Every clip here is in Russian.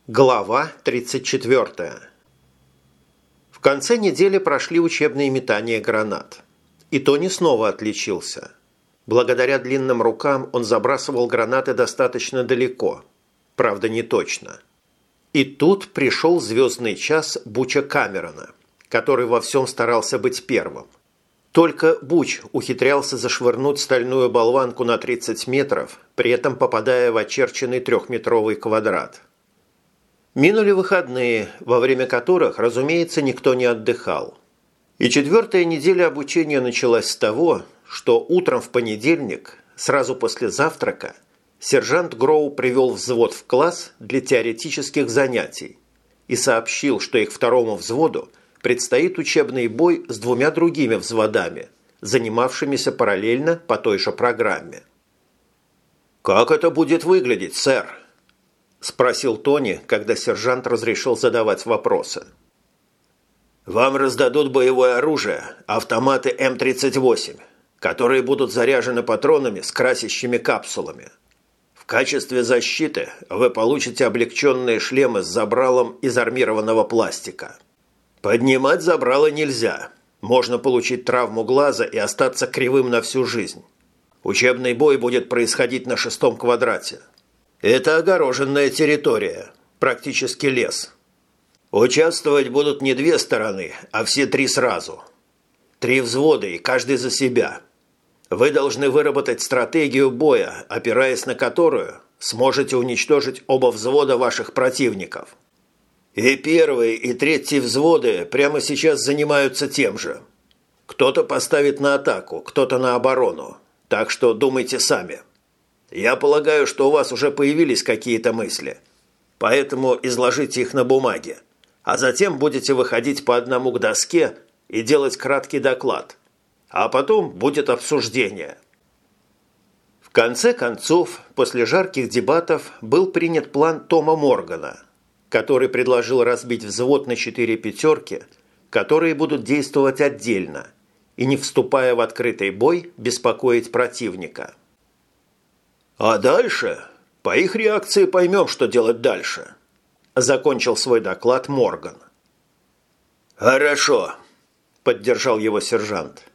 Глава 34. В конце недели прошли учебные метания гранат. И Тони снова отличился. Благодаря длинным рукам он забрасывал гранаты достаточно далеко. Правда, не точно. И тут пришел звездный час Буча Камерона, который во всем старался быть первым. Только Буч ухитрялся зашвырнуть стальную болванку на 30 метров, при этом попадая в очерченный 3-метровый квадрат. Минули выходные, во время которых, разумеется, никто не отдыхал. И 4-я неделя обучения началась с того, что утром в понедельник, сразу после завтрака, сержант Гроу привел взвод в класс для теоретических занятий и сообщил, что их второму взводу предстоит учебный бой с 2 другими взводами, занимавшимися параллельно по той же программе. «Как это будет выглядеть, сэр?» – спросил Тони, когда сержант разрешил задавать вопросы. «Вам раздадут боевое оружие, автоматы М-38, которые будут заряжены патронами с красящими капсулами. В качестве защиты вы получите облегченные шлемы с забралом из армированного пластика. Поднимать забрало нельзя. Можно получить травму глаза и остаться кривым на всю жизнь. Учебный бой будет происходить на 6-м квадрате. Это огороженная территория, практически лес. Участвовать будут не 2 стороны, а все 3 сразу. 3 взвода и каждый за себя. Вы должны выработать стратегию боя, опираясь на которую сможете уничтожить оба взвода ваших противников. И 1-й, и 3-й взводы прямо сейчас занимаются тем же. Кто-то поставит на атаку, кто-то на оборону. Так что думайте сами. Я полагаю, что у вас уже появились какие-то мысли. Поэтому изложите их на бумаге. А затем будете выходить по одному к доске и делать краткий доклад. А потом будет обсуждение. В конце концов, после жарких дебатов был принят план Тома Моргана, который предложил разбить взвод на 4 пятерки, которые будут действовать отдельно и, не вступая в открытый бой, беспокоить противника. «А дальше? По их реакции поймем, что делать дальше», – закончил свой доклад Морган. «Хорошо», – поддержал его сержант.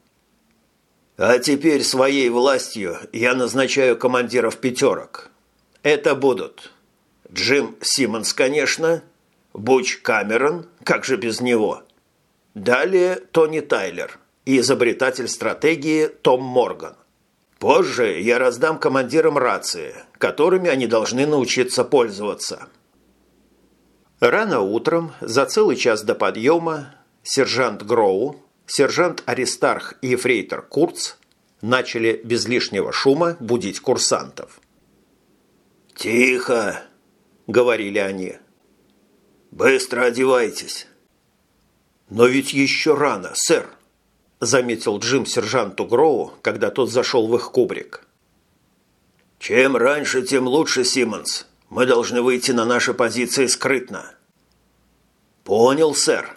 «А теперь своей властью я назначаю командиров пятерок. Это будут Джим Симмонс, конечно, Буч Камерон, как же без него. Далее Тони Тайлер и изобретатель стратегии Том Морган. Позже я раздам командирам рации, которыми они должны научиться пользоваться». Рано утром, за целый час до подъема, сержант Гроу, сержант Аристарх и ефрейтор Курц начали без лишнего шума будить курсантов. «Тихо!» – говорили они. «Быстро одевайтесь!» «Но ведь еще рано, сэр!» – заметил Джим сержанту Гроу, когда тот зашел в их кубрик. «Чем раньше, тем лучше, Симмонс. Мы должны выйти на наши позиции скрытно». «Понял, сэр».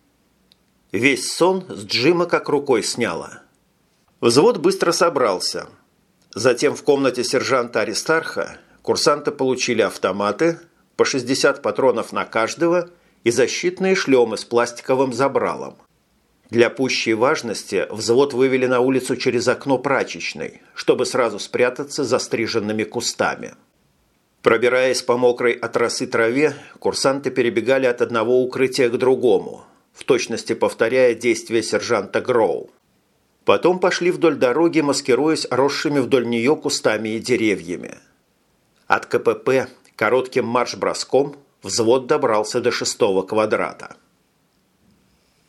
Весь сон с Джима как рукой сняло. Взвод быстро собрался. Затем в комнате сержанта Аристарха курсанты получили автоматы, по 60 патронов на каждого и защитные шлемы с пластиковым забралом. Для пущей важности взвод вывели на улицу через окно прачечной, чтобы сразу спрятаться за стриженными кустами. Пробираясь по мокрой от росы траве, курсанты перебегали от одного укрытия к другому, в точности повторяя действия сержанта Гроу. Потом пошли вдоль дороги, маскируясь росшими вдоль нее кустами и деревьями. От КПП коротким марш-броском взвод добрался до 6-го квадрата.